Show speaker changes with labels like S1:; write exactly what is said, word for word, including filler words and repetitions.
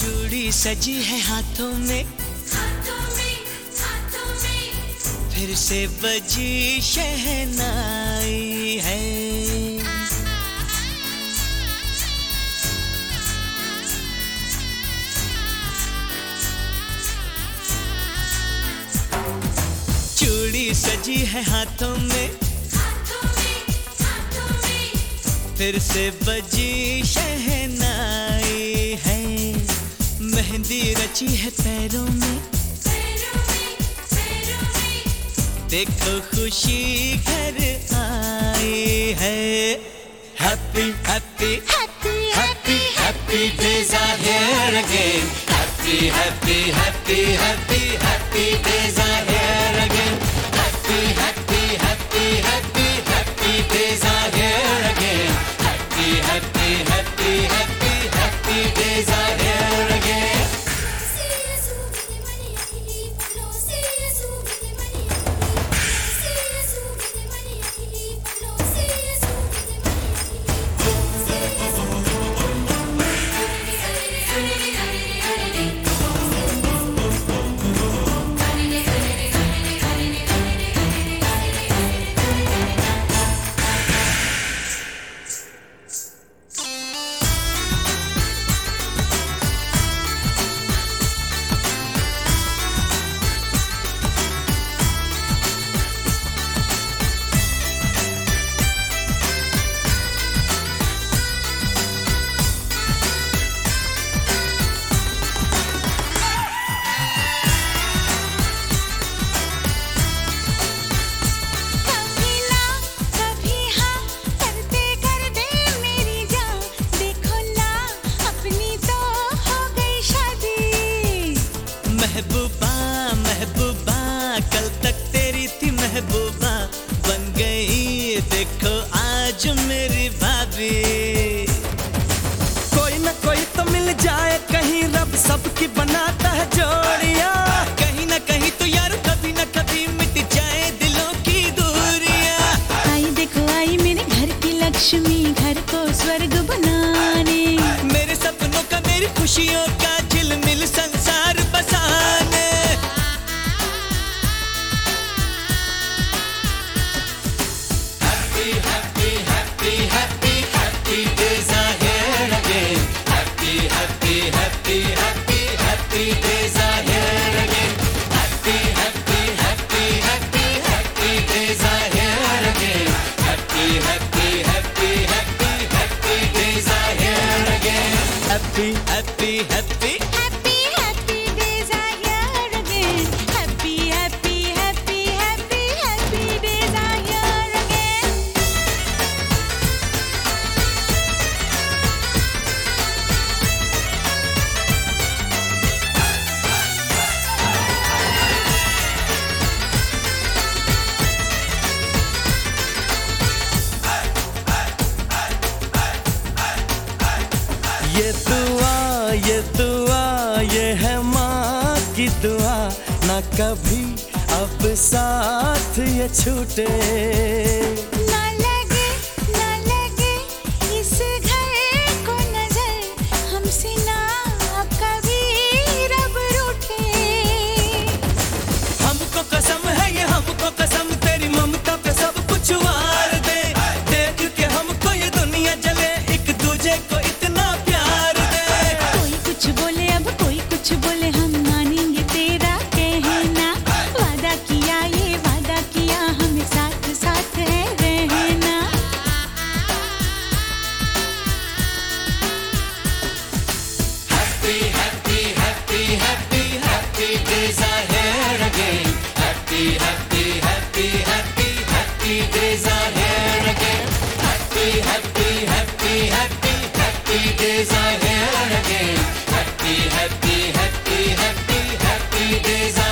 S1: चूड़ी सजी है हाथों में,
S2: हाथों में, हाथों में।
S1: फिर से बजी शहनाई है। चूड़ी सजी है हाथों में,
S2: हाथों में, हाथों में।
S1: फिर से बजी शहनाई है। मेहंदी रची है पैरों में,
S2: पैरों में, पैरों में।
S1: देखो खुशी घर आई है। Happy happy
S2: Happy,
S1: happy happy days are here again. Happy happy happy happy happy days are here again. Happy happy happy happy happy days are here again. Happy happy happy happy happy days are here again. महबूबा महबूबा कल तक तेरी थी महबूबा, बन गई देखो आज मेरी भाभी। कोई ना कोई तो मिल जाए कहीं, रब सबकी बनाता है जोड़ियां। कहीं ना कहीं तो यार कभी ना कभी मिट जाए दिलों की दूरियां।
S3: आई देखो आई मेरे घर की लक्ष्मी, घर को स्वर्ग बनाने।
S1: मेरे सपनों का मेरी खुशियों का झिलमिल संसार बसाने। Happy, happy, happy, happy, happy days are here again. Happy, happy, happy, happy, happy days are here again. Happy, happy, happy, happy, happy days are here again. Happy, happy, happy, happy, happy days are here again. Happy, happy, happy.
S3: Happy, happy days are here again. Happy, happy, happy, happy, happy days are here again.
S1: ये दुआ ये दुआ ये है माँ की दुआ, ना कभी अब साथ ये छूटे।
S3: ना लगे ना लगे इस घर को नजर, हमसे ना अब कभी रब रूठे।
S1: हमको कसम है ये हमको कसम, तेरी ममता पे सब कुछ वार दे। देख के हमको ये दुनिया जले, एक दूजे को इतना प्यार दे।
S3: कोई कुछ बोले अब कोई कुछ बोले, हम मानेंगे तेरा कहना। वादा किया ये वादा किया, हमें साथ साथ है रहना।
S1: Happy, happy, happy, happy, happy days are here again. Happy, happy, happy, happy, happy days are here again. Happy, happy, happy, happy, happy days are here again. Happy, happy, happy, happy, happy days are